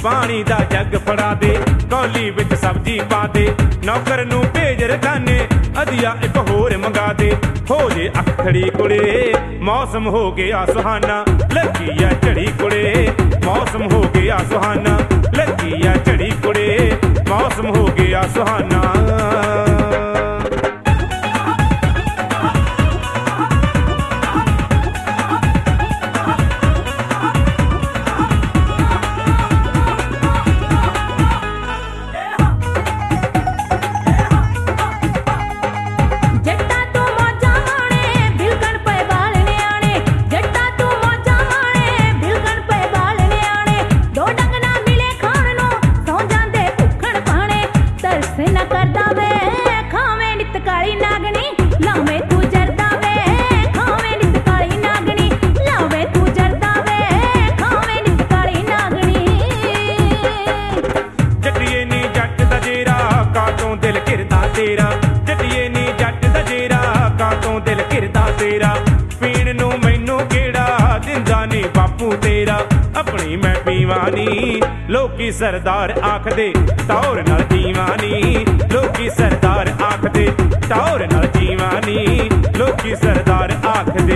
पानी दा जग फड़ा दे, कौली विच सब्जी पा दे, नौकर नूं भेज रखाने अधिया एक होर मंगा दे। हो जे अखड़ी कुड़े मौसम हो गया सुहाना, लगी आ झड़ी कुड़े मौसम हो गया सुहाना, लगी आ झड़ी कुड़े मौसम हो गया सुहाना। दिल घिरदा तेरा जटिए नी जट दा जेरा, कातों दिल घिरदा तेरा, पीण नूं मैनू केड़ा दिंदा नी बापू तेरा, अपनी मैं पीवानी लोकी सरदार आखदे टौर नाल जीवानी, लोकी सरदार आखदे टौर नाल जीवानी, लोकी सरदार आखदे।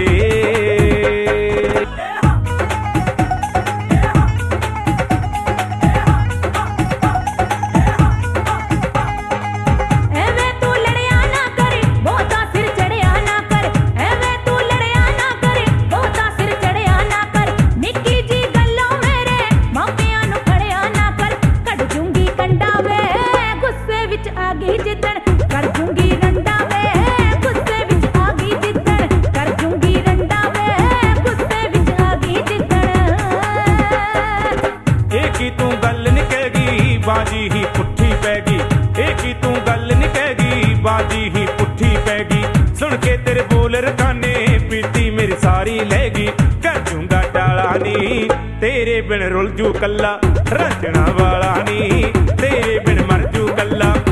बाजी ही पुट्ठी पैगी, एक ही तू गल निकैगी, बाजी ही पुट्ठी पैगी, सुन के तेरे बोल रखाने पीती मेरी सारी लैगी, कर जूंगा डाला नी तेरे बिन रुल जू कल्ला, रंजना वाला नी तेरे बिन मर जू कल्ला।